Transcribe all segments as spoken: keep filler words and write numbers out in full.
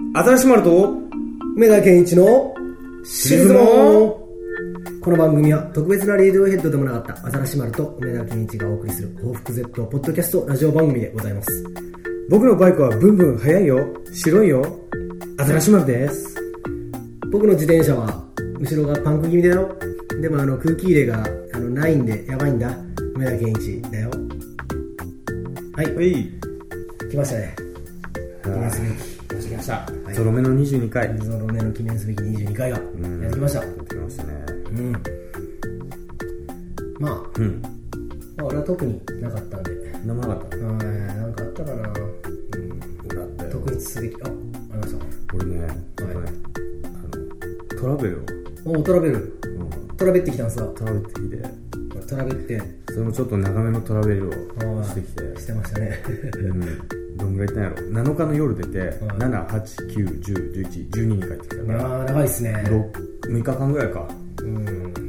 新し丸と梅田健一のシリズモン。この番組は特別なレディオヘッドでもなかった新し丸と梅田健一がお送りする報復 Z ポッドキャストラジオ番組でございます。 僕のバイクはブンブン速いよ、白いよ、新し丸です。 僕の自転車は後ろがパンク気味だよ。でもあの空気入れがあのないんでやばいんだ、梅田健一だよ。はい、 はい、 来ましたね。記念すべき来ました、はい、ゾロ目のにじゅうにかい、 ゾロ目の記念すべきにじゅうにかいがやってきました。やってきましたね。 うん。まあ、うん、まあ、俺は特になかったんで。 何もなかった。 なんかあったかな。うん、 俺あったよ。 特筆すべき、あ、ありました。 俺ね、はい、あのトラベルを。 お、トラベル。うん、トラベってきたんすか。 トラベってきて。 トラベって。 それもちょっと長めのトラベルをしてきて。 してましたね。うん。 どんぐらい行ったんやろ。なのかの夜出て、はい、なな、はち、きゅう、じゅう、じゅういち、じゅうにに帰ってきたから。 ああ、長いっすね。 むいかかんぐらいか。 うん。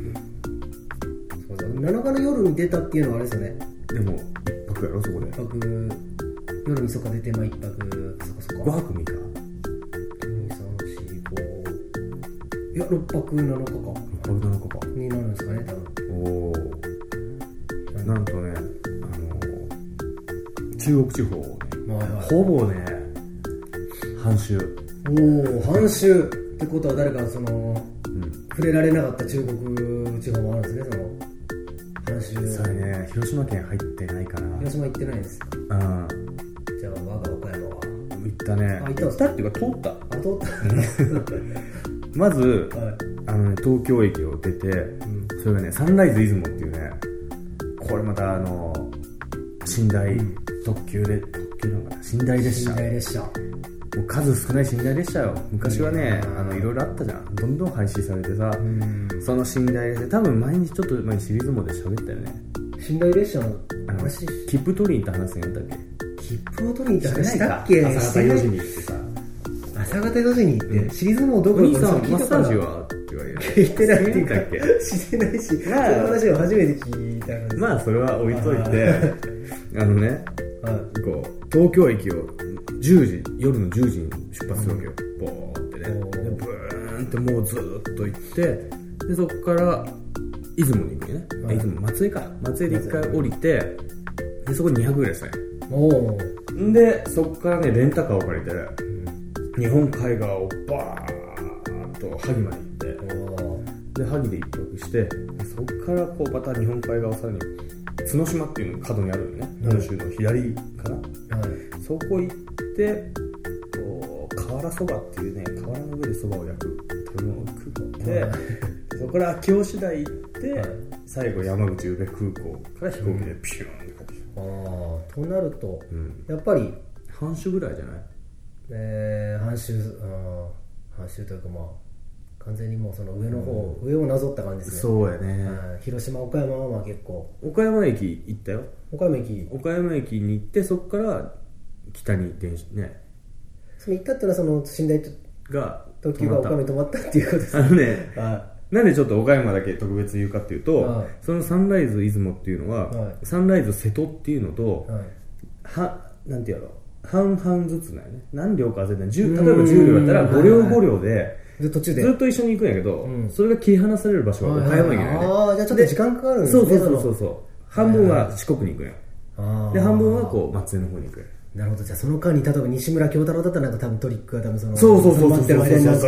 そうそう。なのかの夜に出たっていうのはあれですよね。 でも、一泊やろ、そこで。 一泊、夜にそこ出て、まあ一泊、そこそこ。 ごはくみっか。 に、さん、よん、ご。いや、ろっぱくなのかか。ろっぱくなのかか。 になるんですかね、多分。 おー。なんとね、あのー、中国地方をね、はいはい、ほぼね、半周。 おお、半周ってことは誰かその、うん、触れられなかった中国地方もあるんですね、その半周。 それね、広島県入ってないかな。 広島行ってないんですか。うん。じゃあ我が岡山は。 行ったね。 あ、行ったんですか。 行ったっていうか通った。 あ、通った。 まず、はい、あのね、東京駅を出て、うん、それがね、サンライズ出雲っていうね、これまたあの寝台特急で、特急なのかな、寝台列車。 寝台列車。 もう数少ない寝台列車よ。昔はね、あのいろいろあったじゃん。どんどん廃止されてさ、その寝台列車、多分毎日ちょっと前にシリーズもで喋ったよね。 寝台列車の話、 切符取りに行った話やったっけ。 切符を取りに行った話したっけ。 朝方よじに行ってさ、 朝方よじに行って、うん、シリーズもどこに行ったの。マッサージはって言われる。 聞いてないっていうかしてないし、その話を初めて聞いたので。 まあそれは置いといて、あのね、こう東京駅をじゅうじ、夜のじゅうじに出発するわけよ。ボーってね。でブーンってもうずーっと行って、でそこから出雲に行くよね。はい、出雲、松江か。松江で一回降りて、でそこににはくぐらいですね。おでそこからねレンタカーを借りて、うん、日本海側をバーッと萩まで行って、で萩で一泊して、そこからこうまた日本海側をさらに角島っていうのが角にあるよね、本州の左かな、はい、そこ行ってこう瓦そばっていうね、瓦の上でそばを焼く食べ物を食って、はい、そこから秋吉台行って、はい、最後山口宇部空港から飛行機でピューンって帰ってきた。 ああ、となると、うん、やっぱり半周ぐらいじゃない。 えー、半周、あ半周というかまあ完全にもうその上の方、うん、上をなぞった感じですね。 そうやね。 広島岡山はまあ結構。 岡山駅行ったよ。 岡山駅。 岡山駅に行ってそこから北に電車ね。 その行ったってのはその寝台が特急が岡山に止まったっていうことですね。 あのね。なんでちょっと岡山だけ特別言うかっていうと、はい、そのサンライズ出雲っていうのは、はい、サンライズ瀬戸っていうのと、はい、はなんていうの半々ずつだよね。何両か忘れてない。例えばじゅう両だったらご両ご両で、 ずっと途中でずっと一緒に行くんやけど、うん、それが切り離される場所は岡山駅だよね。 ああ、じゃあちょっと時間かかるんですね。 そうそうそうそう。半分は四国に行くんよ。で半分はこう松江の方に行く。 なるほど。じゃあその間に例えば西村京太郎だったらなんか多分トリックが多分そのそうそうそうそうそうそうそうそう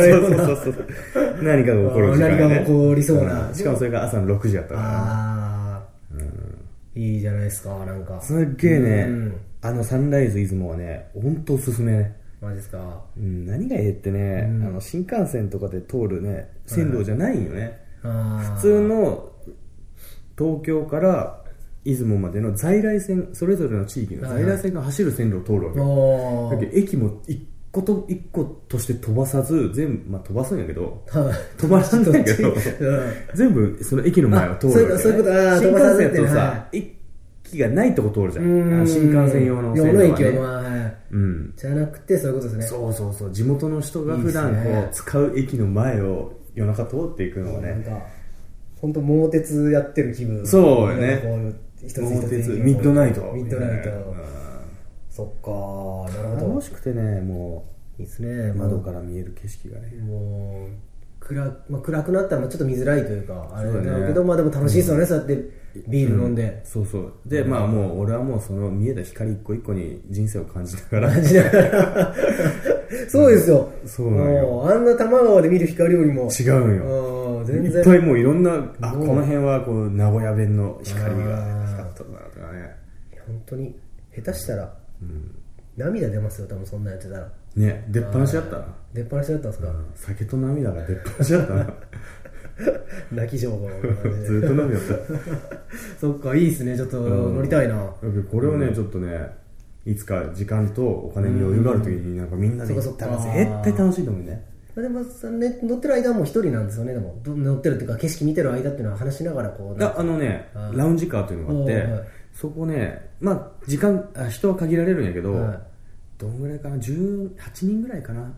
何かが起こる時間、ね、 何かが起こりそうな、 うん、しかもそれが朝のろくじやったから、 ああ、うん、いいじゃないですか。なんかすっげえね、うん、あのサンライズ出雲はね本当おすすめね。 マジですか。 うん、何がええってね、うん、あの新幹線とかで通るね線路じゃないんよね、はい、普通の東京から出雲までの在来線、それぞれの地域の在来線が走る線路を通るわけ、はい、だけど駅も一個と一個として飛ばさず全部、まあ、飛ばすんやけど、はい、飛ばすんだけど全部その駅の前を通るわけ、ね、 そういうこと。あ、 新幹線とさ、はい、駅がないとこ通るじゃん。新幹線用の線路はね、用の駅は、まあ、うん、 じゃなくてそういうことですね。 そうそうそう。地元の人が普段こう使う駅の前を夜中通っていくのがね、なんか本当桃鉄やってる気分。 そうよね。一つ一つミッドナイトミッドナイト、ね、そっか、なるほど。 楽しくてね、もいいですね。 窓から見える景色がね。 もう暗、まあ、暗くなったらちょっと見づらいというかあれだね、 けど、まあでも楽しいですよね、うん、そうやってビール飲んで、うん、 そうそうで、うん、まあもう俺はもうその見えた光一個一個に人生を感じながら感じながらそうですよ、 うん、そうなんよ。 あんな多摩川で見る光よりも違うよ。全然いっぱいもういろんな、あ、この辺はこう名古屋弁の光が光ったんだとかね。 本当に下手したら、うん、涙出ますよ、多分そんなやってたらね。出っ放しだったな。 出っ放しだったんですか、うん、 酒と涙が出っ放しだったな泣き情報ずっと涙だったそっか、いいですね、ちょっと乗りたいな、 うん、これをね、うん、ちょっとねいつか時間とお金に余裕があるときになんかみんなで行ったら絶対楽しいと思うね。 でも、ね、乗ってる間はもう一人なんですよね。でも乗ってるっていうか景色見てる間っていうのは話しながらこう、 ああのねラウンジカーというのがあって、はい、そこね、まあ時間あ人は限られるんやけど、はい、どんぐらいかな、じゅうはちにんぐらいかな、はい、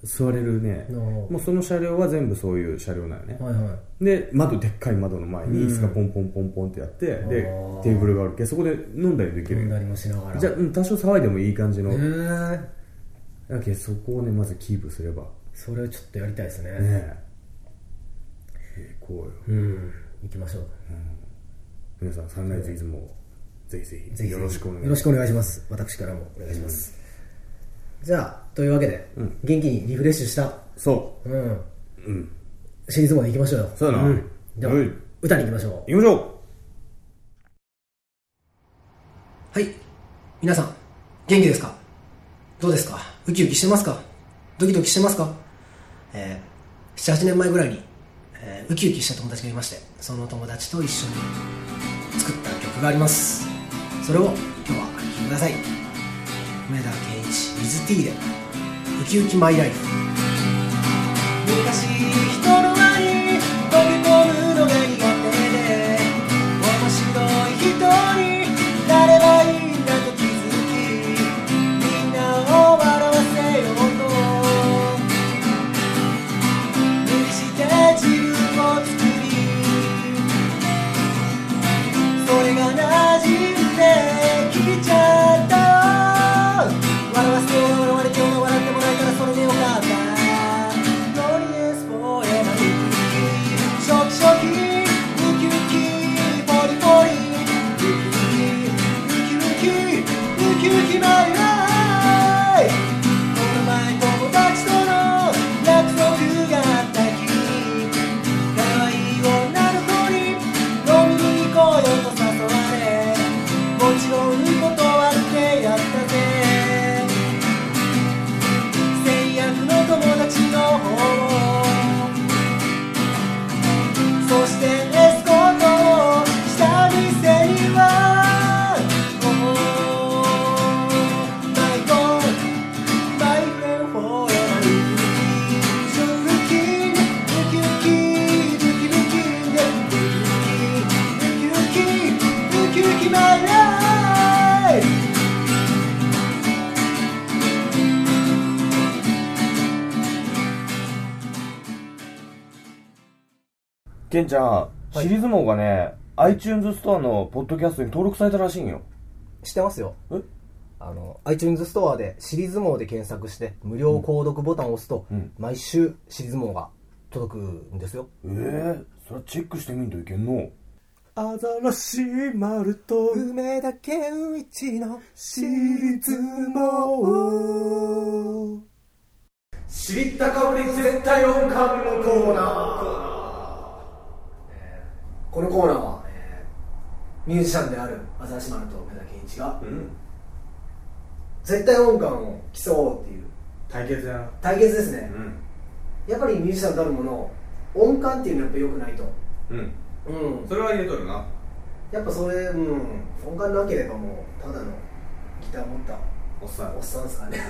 座れるね、もうその車両は全部そういう車両なんよね、はいはい、で窓、でっかい窓の前に椅子がポンポンポンポンってやって、うん、でテーブルがあるけどそこで飲んだりできるよ。 飲んだりもしながら、 じゃあ多少騒いでもいい感じの、だけどそこをねまずキープすれば、 それをちょっとやりたいですね。ねえ、行こうよ。うん、行きましょう。 うん、皆さんサンライズ出雲をぜひぜひ、ぜひよろしくお願いします。 よろしくお願いします。私からもお願いします。うん、じゃあというわけで、うん、元気にリフレッシュした。 そう。 うん。 うん。 シリーズまで行きましょうよ。 そうだな。うん、 じゃあ、うん、歌に行きましょう。 行きましょう。 はい。皆さん元気ですか？どうですか？ウキウキしてますか？ドキドキしてますか？えー、なな、はちねんまえぐらいに、えー、ウキウキした友達がいまして、その友達と一緒に作った曲があります。それを今日は聴いてください。梅田健一 with T でウキウキマイライフ。昔人の輪に溶け込むのが苦手で、面白い人になればいいんだと気づき、みんなを笑わせようと無理して自分を作り、それが馴染んできちゃった。笑わせて笑われて笑ってもらえたらそれでよかった。ノリエスフォーエバーショキショキウキウキポリポリウキウキウキウキマイライフ。この前友達との約束があった日、可愛い女の子に飲みに行こうよと誘われ、もちろん断ってやったぜ。最悪の友達の方を、そしてエスコートをした店には、oh, my God, my friend forever looking, looking, looking, looking, looking, looking, looking, my life。 ケンちゃん、シリーズモがね、iTunes ストアのポッドキャストに登録されたらしいんよ。 知ってますよ。 えあの iTunes ストアでシリーズモで検索して無料購読ボタンを押すと、うん、毎週シリーズモが届くんですよ。 えー、それチェックしてみんといけんの。アザラシ丸と梅田健一のシリーズモ。知りたかぶり絶対音感のコーナー。 このコーナーは、えー、ミュージシャンであるアザラシマルと梅田健一が、うん、絶対音感を競おうっていう対決だな。 対決ですね、うん、やっぱりミュージシャンたるもの音感っていうのはやっぱ良くないと。うん、 うん、それは入れとるな。 やっぱそれ、うん、音感なければもうただのギター持ったおっさんおっさんですかね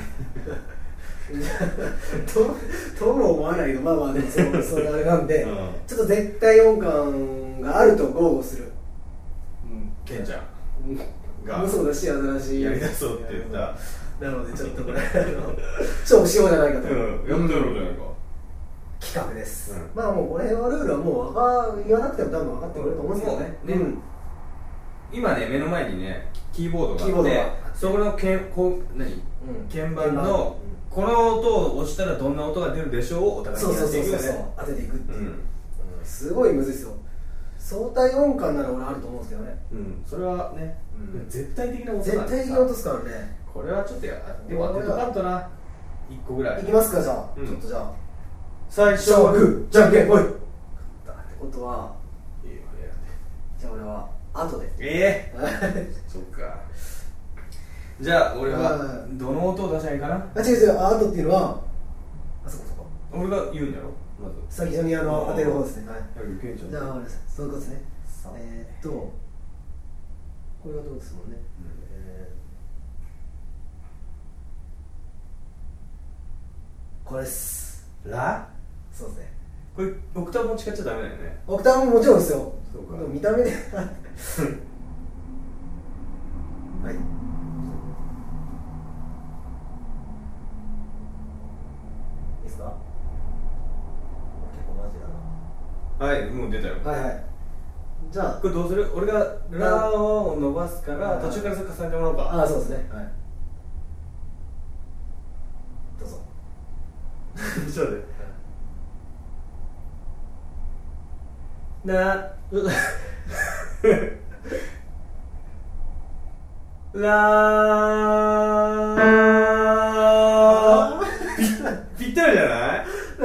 と, とも思わないけど、まあまあでも そ, それあれなんで、うん、ちょっと絶対音感があると豪語する、 うん、ケンちゃんが嘘だしアザラシやりだそうって言ったなのでちょっとこれ勝負しようじゃないかと、 うん、やってやろうじゃないか、 企画です、うん、まあもうこの辺のルールはもうか言わなくても多分分かってくれると思うんですけどね、 うん、ね、うん、今ね目の前にねキーボードがあって、 そこのけんこう何、うん、鍵盤のこの音を押したらどんな音が出るでしょうをお互いにやっていくよね。そうそうそうそう、当てていくっていう、うんうん、 すごいむずいですよ。相対音感なら俺あると思うんですけどね。 うん、それはね、うん、絶対的な音なんです。絶対的な音ですからね。 これはちょっとやっても当てとかんとな。いっこぐらいいきますか。じゃあ、うん、ちょっとじゃあ最初はグーじゃんけんぽいってことは、いいよやって。じゃあ俺は後で。 ええー、そっか。じゃあ俺はどの音を出しゃいいかな。 あ、違う違う、あ後っていうのはあそこそこ俺が言うんやろ。まず最初にあの当てる方ですね。はい。 じゃあ俺そういうことですね。えー、っとこれはどうですもんね、うんえー、これです。ラ？そうですね。 これオクターブも使っちゃダメだよね。 オクターブももちろんですよ。 そうか。 でも見た目ではい。いいですか？結構マジだな。 はい、もう出たよ。 はいはい。じゃあこれどうする？俺がラを伸ばすから途中からそれ重ねてもらおうか。 ああ、そうですね。はい。どうぞ。 ちょっと待って。ならーぴ, ぴったりじゃない？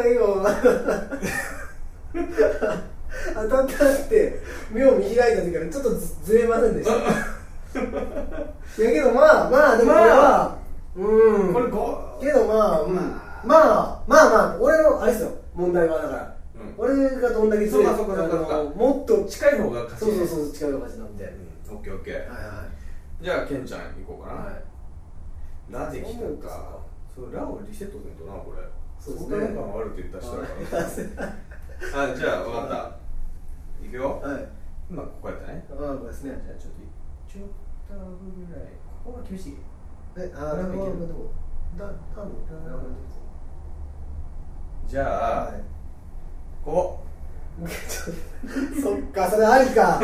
当たったって目を見開いた時からちょっとずれませんでした。いやけどまあまあでもこれは、まあ、うんこれごけどまあ、うん、まあまあまあ俺のあれですよ問題はだから、うん、俺がどんだけずれそうかそうかそうかもっと近い方が勝ち。 そうそうそう近い方が勝ちなんで、 うん、オッケーオッケー。はいはい。じゃあケンちゃん行こうかな。はい。ラできたか。そうラをリセットするとなこれ。そうですね。相関があるって言った人だから。あ、じゃあ分かった。いくよ。はい。今ここやったね。 ああ、ここですね。 じゃあちょっとちょっとぐらい。ここが厳しい。 え、ああ、これはどう？だ、多分。 じゃあ、はい、ここ。 そっか、それありか。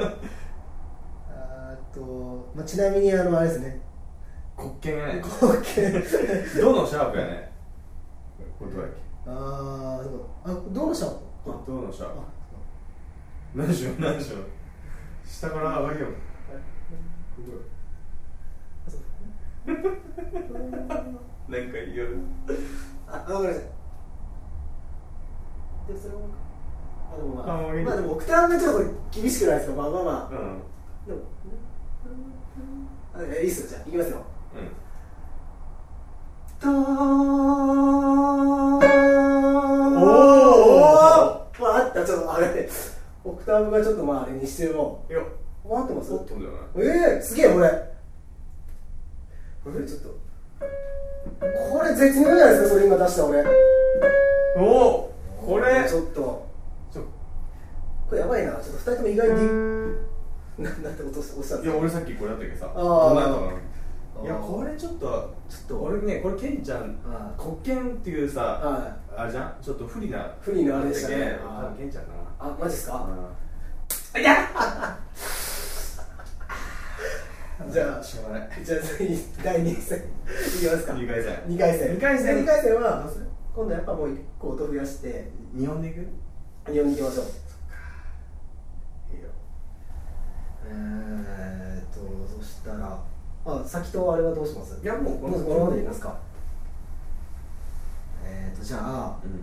あと、まあ、ちなみにあのあれですね。 黒鍵やね。 黒鍵。 どのシャープやね。これどうやっけ。 ああ、そう。あ、どのシャープ？ どのシャープ。何しよう何しよう。下から上がりよう。なんか言う。 あ、わかりました。でもそれもあでもまあ、あまあでもオクターブがちょっと厳しくないですか。まあまあまあ。うん。でもあいいっすよ。じゃあいきますよ。うん。とーおお。まああったちょっとあれオクターブがちょっとまああれにしても。いや。合ってます？合ってんじゃない？ええー、すげえこれ。これちょっと。これ絶妙じゃないですか。それ今出した俺。 おお。これちょっとちょこれやばいな。ちょっとふたりとも意外になんて落としたんですか。 いや俺さっきこれやったけどさ。ああ。いやこれちょっとちょっと俺ねこれケンちゃん黒鍵っていうさあれじゃんちょっと不利な不利なあれでしたね。 ケンちゃんな。 あマジですか。 いや。 じゃあしょうがない。じゃあだいに戦いきますか。 にかい戦。 にかい戦。 にかい戦。 にかい戦は今度やっぱもういっこ音増やしてにほんでいく？ にほんでいきましょう。 いいよ。 えーっとそしたらあ先とあれはどうします？ いやもうこのままでいきますか。えーっとじゃあ、うん、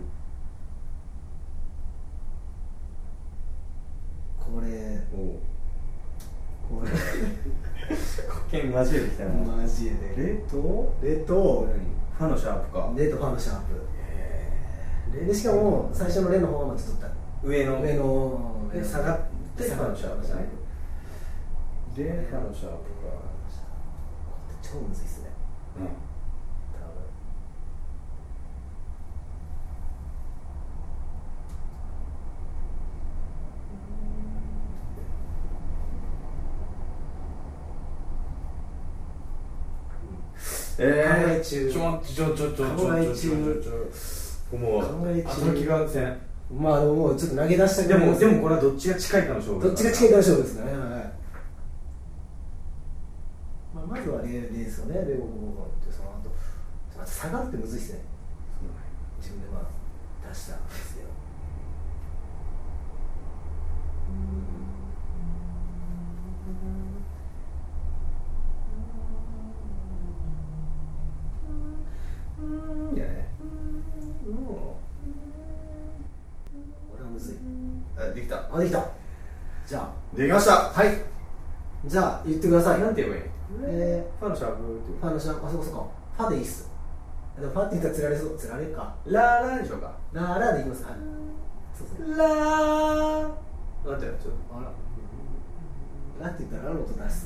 これおこれ剣交えてきたな。 交えてレとレとファのシャープか。 レとファのシャープ。えでしかも最初のレの方がちょっと上の上の上下がってファのシャープじゃない。でファのシャープか。 超むずいっすね。うん。 えー、ちょちょちょちょちょちょ考え中もう後の気がせん。 まあでももうちょっと投げ出したけどでもでもこれはどっちが近いかの勝負。 どっちが近いかの勝負ですね。はい。まあまずは例ですよね、米国合コンって。その後また下がるってむずいっすね。自分でまあ出したんですけど、 いやね、 もう俺はむずい。 あ、できた。 あ、できた。じゃあできました。 はい、じゃあ言ってください。 なんて言えばいい？ えファのシャープっていう。 ー、ファンのシャン、あ、そこそこファでいいっす。でもファって言ったらつられそう、つられるか。 ラーラーでしょうか。 ラーラーでいきますか。はい、そうそう。 ラー。なんてちょっと。 あら、ラって言ったらラの音出しそう。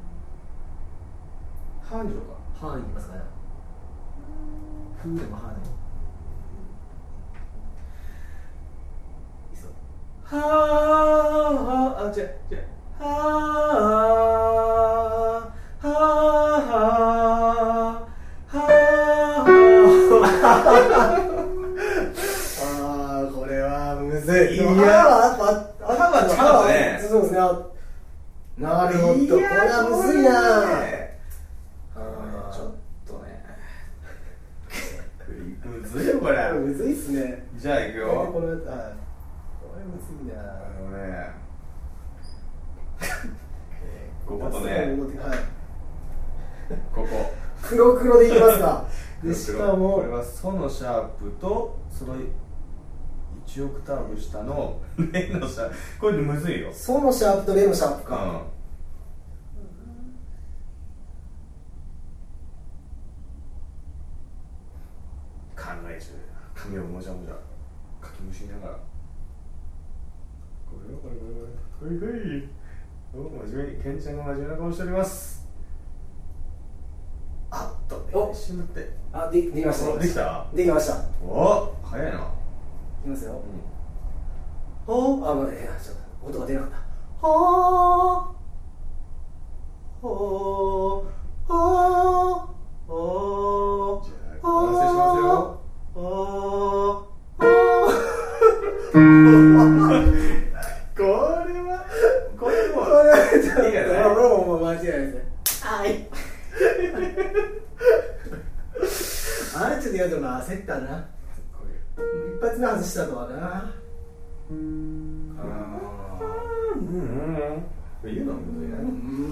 ハーでしょうか。 ハーいきますかね。フーでもハーでもいいそう。 はー、あ、違う違う。はー、はー、はー。 あー、これはむずい。 いや、 歯は歯は近かったね。 そうですね。なるほど。これはむずいな。 ちょっとね。むずいよこれ。 むずいっすね。 じゃあ行くよ。 このやつ、はい。これむずいな。 あのね。こことね。 はい。 ここ。 黒黒でいきますか。でしかもこれはソのシャープとそのいちオクターブ下のレのシャープ。これむずいよ。 ソのシャープとレのシャープか。 うん。考え中。髪をもじゃもじゃかきむしりながら。これこれこれこれこれこれ。お、真面目にケンちゃんが真面目な顔しております。あっとね、 お一瞬だって。 あ、で、できました。 できた？ できました。 お、早いな。 いきますよ。 うん。 ほー、あ、まだ、いや、ちょっと音が出なかった。ほー、ほー、ほー、ほー、 じゃあ、完成しますよ。 ほー、ほー。 これは、これも、 これはちょっと、 いいかな。 これももう間違いないですね。はい。あれちょっとやるのが焦ったな。一発目外したとはな。あうんうん言うのむずいな。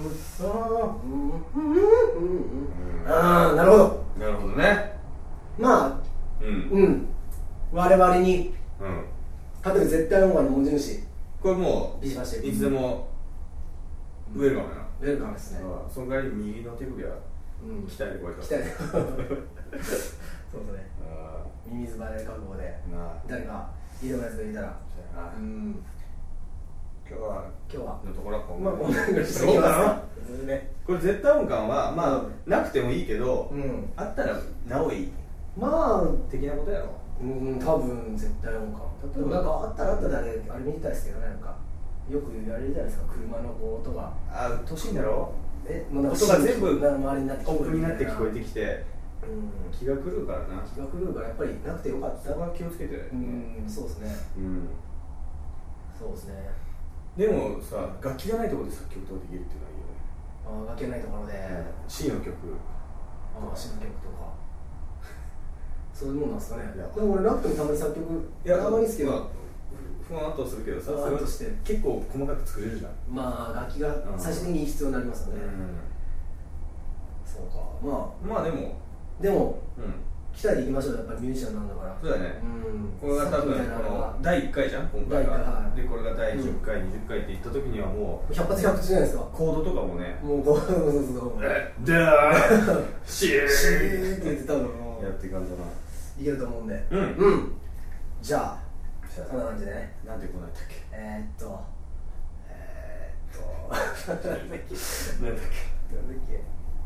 ああ、なるほど。 なるほどね。 まあ、 うんうん我々にうん勝てる絶対音楽の持ち主これもビシバシういつでもウェルカムやな。 ウェルカムですね。 その代わり右の手首はうん、 鍛えてこいと。 鍛えてそうですね。 あミミズバレ覚悟であなあ誰かいいようなやつがいたら、 そうやな。 うん今日は今日はのところはこんまあこんな感じでそうかな。 そうね。 これ絶対音感はまあ、 うんなくてもいいけど、 うんあったらなおいいまあ的なことやろ。 うん多分絶対音感。例えばなんかあったらあったであれあれ見てたいですけどね、なんかよく言われるじゃないですか、車のこう音があ、うっとうしいんだろ。 えもうなんか音が全部周りになって聞こえる音符になって聞こえてきてうん気が狂うからな。 気が狂うからやっぱりなくてよかった。 そこは気をつけてね。 うんそうですね。 うんそうですね。 でもさ、楽器がないところで作曲とかできるっていうのはいいよね。 ああ楽器がないところで、 うん、C の曲ああ新曲とかそういうもんなんですかね。 いやでも俺なくてもたまに作曲いやあんまりですけど、 まあふわんとするけどさ、 ふわんとして結構細かく作れるじゃん。 まあ楽器が最終的に必要になりますよね。そうか。まうん、まあでも、 あでもうん、 期待でいきましょう。やっぱりミュージシャンなんだから。 そうだね。 うんこれが多分このだいいっかいじゃん今回だいいっかいが。 はいでこれがだいじゅっかい、にじゅっかいっていった時にはもう百発百中じゃないですか。 コードとかもね、 もうこうそうそうそう。 えっ、だーシーシーって言って多分もうやっていかんとな。 いけると思うんで。 うんうん。じゃあそそんな感じでね。 なんでこうなったっけ。 えー、っとえー、っとなんだっけなんだっけ。 なんだっけ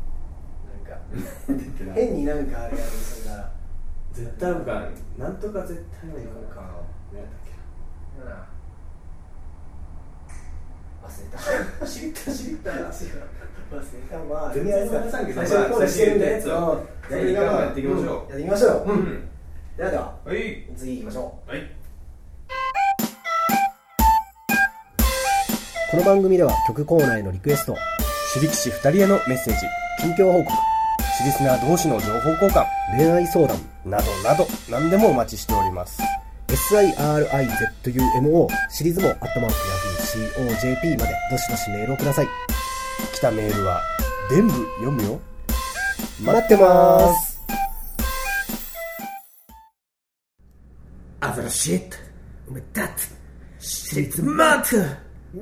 なんか変になんかあれやるそれなら絶対音感なんとか絶対音なんか感なんだっけ。 なんだ忘れた。 知った知った。 違う忘れた。まあ全然忘れたけど最初にコールしてるんでやつをそれがやっていきましょう。 やっていきましょう。 ううんん。ではでははい次行きましょう。 はい。 この番組では曲コーナーへのリクエスト、 私力士ふたりへのメッセージ、近況報告、私リスナー同士の情報交換、恋愛相談などなど何でもお待ちしております。 シリズモ シリズモアットマークヤフー シーオージェーピー までどしどしメールをください。 来たメールは全部読むよ。 待ってまーす。 アザラシットおめだってシリーズマーク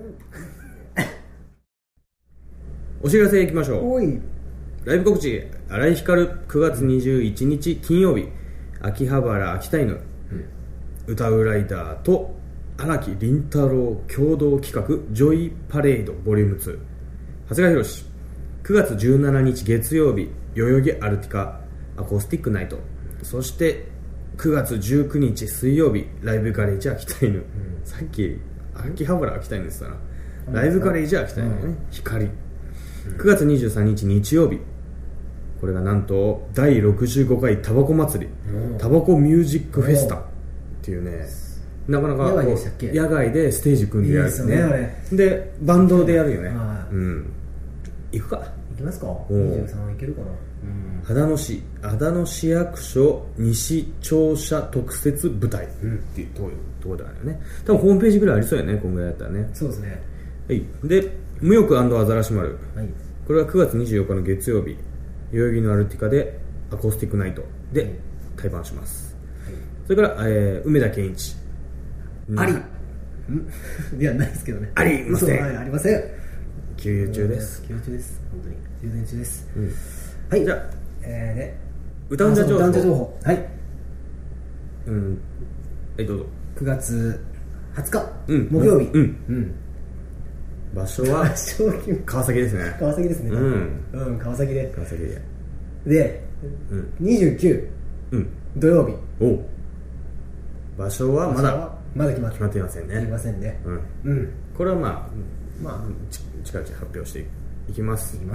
お知らせいきましょう。 おい、 ライブ告知、新井光くがつにじゅういちにち金曜日、秋葉原秋田犬、うん、歌うライダーと荒木凛太郎共同企画ジョイパレードボリュームツー、長谷川博。くがつじゅうしちにち月曜日、代々木アルティカアコースティックナイト。そしてくがつじゅうくにち水曜日、ライブガレージ秋田犬、うん、さっき秋葉原秋田犬って言ってたな、ライブガレージ秋田犬ね、うん、光。くがつにじゅうさんにち日曜日、これがなんとだいろくじゅうごかいタバコ祭り、タバコミュージックフェスタっていうね、なかなか野外でしたっけ？ 野外でステージ組んでやるね。いいですよね、あれでバンドでやるよね、うん、行くか。 行きますか。にじゅうさん行けるかな。 秦野市秦野市役所西庁舎特設舞台っていうところだよね。多分ホームページぐらいありそうやね、こんぐらいだったらね。 そうですね。 はい。で、無欲&アザラシ丸、はい、これはくがつにじゅうよっかの月曜日、代々木のアルティカでアコースティックナイトで対バンします、はい、それから、えー、梅田健一ありいやないですけどね、 ありません、 はい、ありません。 休養中です。 休養中です。本当に充電中です、うん、 はい。じゃあ、 えー、で歌うんじゃ情報、 歌うんじゃ情報、はい、 うん、はい、どうぞ。 くがつはつか、 うん、 木曜日、 うん、 うん、 場所は川崎ですね。 川崎ですね。うん、うん、川崎で。 川崎で。 で、うん、にじゅうく、うん、土曜日。 お。場所はまだまだ決まって決まっていませんね。 決まりませんね。 うん。うん。これはまあまあ近々発表していきます。 いきます。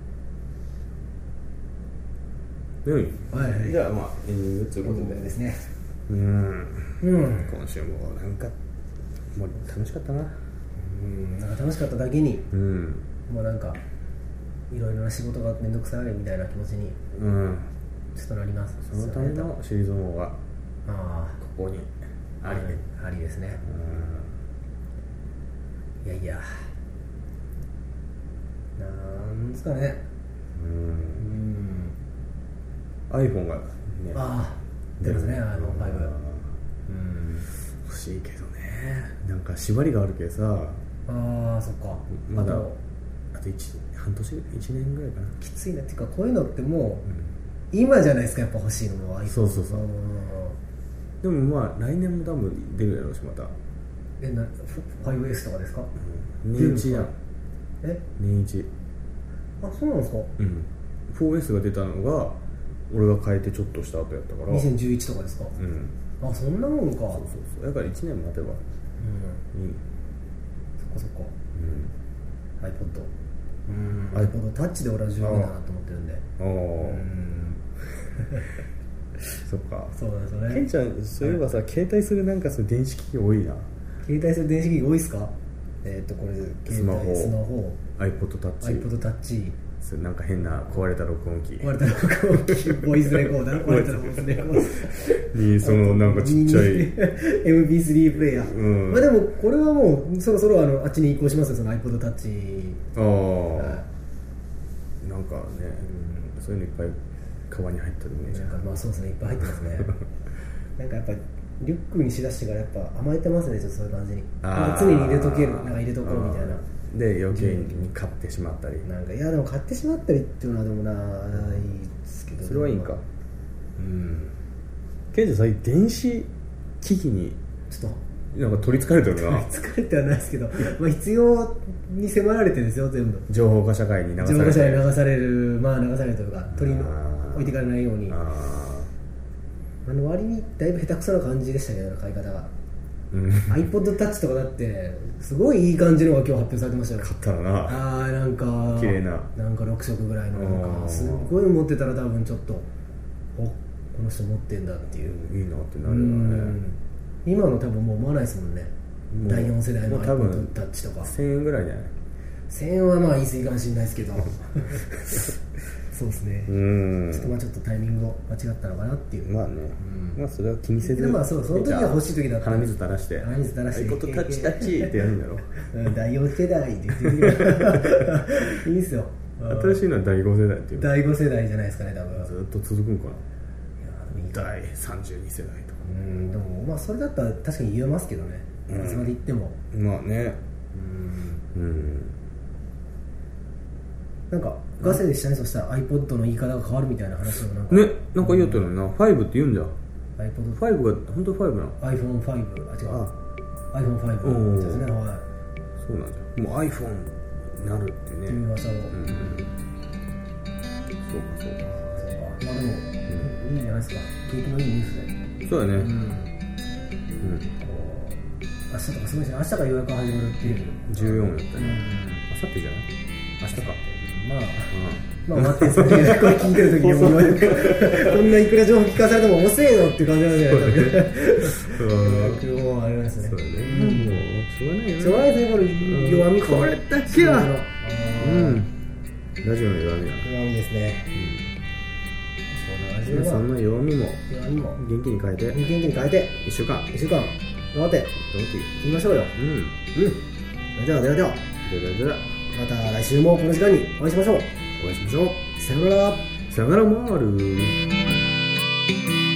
うん。 はいはい。 じゃあまあエンディングということでですね。 うん。 うん。 今週もなんかもう楽しかったな。 うん、なんか楽しかっただけに、 うん、 もうなんかいろいろな仕事が面倒くさいみたいな気持ちにちょっとなります。 そのためのシリーズモーがここにあり、ね、 ありですね。いやいや、なんですかね。 うん、うん、iPhone がね、 ああ出ますね、iPhone ファイブ。うん、 欲しいけどね、なんか縛りがあるけどさ。 ああ、そっか。 まだあといち半年いちねんぐらいかな。 きついなっていうか、こういうのってもう、うん、今じゃないですか、やっぱ欲しいのも。 そうそうそう。でもまあ来年も多分出るやろうし、また。 え、な ファイブエス とかですか？ うん、年一やん。 え、 年一。 あ、そうなんですか？ うん。フォーエス が出たのが俺が変えてちょっとした後やったから。 にせんじゅういちとかですか？ うん。 あ、そんなもんか。そうそうそう。だからいちねん待てば。 うん。いい。そっかそっか。うん。iPod。うん。iPod タッチで俺は十分だなと思ってるんで。ああ。うん。 そっか。 そうなんですよね。 ケンちゃん、そういえばさ、はい、携帯するなんかそう電子機器多いな。 携帯する電子機器多いっすか？えっとこれスマホ、 スマホ、 iPod タッチ、 iPod タッチ。 なんか変な壊れた録音機、 壊れた録音機、ボイスレコーダー、壊れたボイスレコーダーに、そのなんかちっちゃいエムピースリー プレイヤー、うん、まあでもこれはもうそろそろあのあっちに移行しますよ、その iPod タッチ。 ああ、はい、なんかね、うん、そういうのいっぱいカバンに入ってるイメージ。 なんかまあそうですね、いっぱい入ってますねなんかやっぱリュックにしだしてからやっぱ甘えてますね、ちょっとそういう感じに。常に入れとける、なんか入れとこうみたいなで余計に買ってしまったり、 なんかいやでも買ってしまったりっていうのはでもなないですけど、 それはいいんか。うん。ケンジさん電子機器にちょっとなんか取りつかれてるな。 取りつかれてはないですけどまあ必要に迫られてるんですよ、全部。 情報化社会に流される。 情報化社会に流される、まあ流されるというか取り置いていかれないように。ああの割にだいぶ下手くそな感じでしたけど、買い方が。うん、iPod Touch とかだってすごいいい感じのが今日発表されてましたよ。 買ったらな。 ああ、なんか綺麗な、 なんかろくしょくぐらいの、なんかすごい持ってたら多分ちょっと、お、この人持ってんだっていう、 いいなってなるよね。 今の多分もう思わないですもんね。だいよん世代の iPod Touch とかせんえんぐらいじゃない。 せんえんはまあ言い過ぎかもしれないですけどそうですね、うんちょっとまあちょっとタイミングを間違ったのかなっていう。 まあね、うん、まあそれは気にせずでまあそうその時は欲しい時だったら鼻水垂らして鼻水垂らしてあいことタッチタッチってやるんだろうんだいよん世代って言ってるいいっすよ。 新しいのはだいご世代っていうだいご世代じゃないですかね多分。 ずっと続くんかな。だいさんじゅうに世代とか。 うんでもまあそれだったら確かに言えますけどね、うん、いつまで言ってもまあねうん、うん、 なんかガセでしたね。そしたら iPod の言い方が変わるみたいな話もなんかねなんか言うとるのな、ファイブって言うんじゃん。 iPod ファイブが本当ファイブなのアイフォンファイブ あ違うあアイフォンファイブ ですね。はいそうなんじゃん。もう iPhone になるってねっていう噂を、うん、 そうかそうかそうかまあでも、うん、いいじゃないですか。景気のいいニュースで。 そうだねうん、うん、 明日とかすごいですね。明日から予約が始まるっていうじゅうよんやったね、うん、明後日じゃない明日かまあ、うん、まあ待ってんですよねこれ聞いてる時にもこんないくら情報聞かされても遅えよっていう感じなんじゃないですか。予約もありますね。 そうだね、うん、もうしょうがないよね。 しょうがないですねこれ弱み、 これだけはうんラジオの弱みだな。 弱みですね、 うん、そんな弱みも弱みも元気に変えて元気に変えていっしゅうかんいっしゅうかん頑張っていきましょうよ。 うんうんではではではではではまた来週もこの時間にお会いしましょう。 お会いしましょう。 さよなら。 さよならまーる。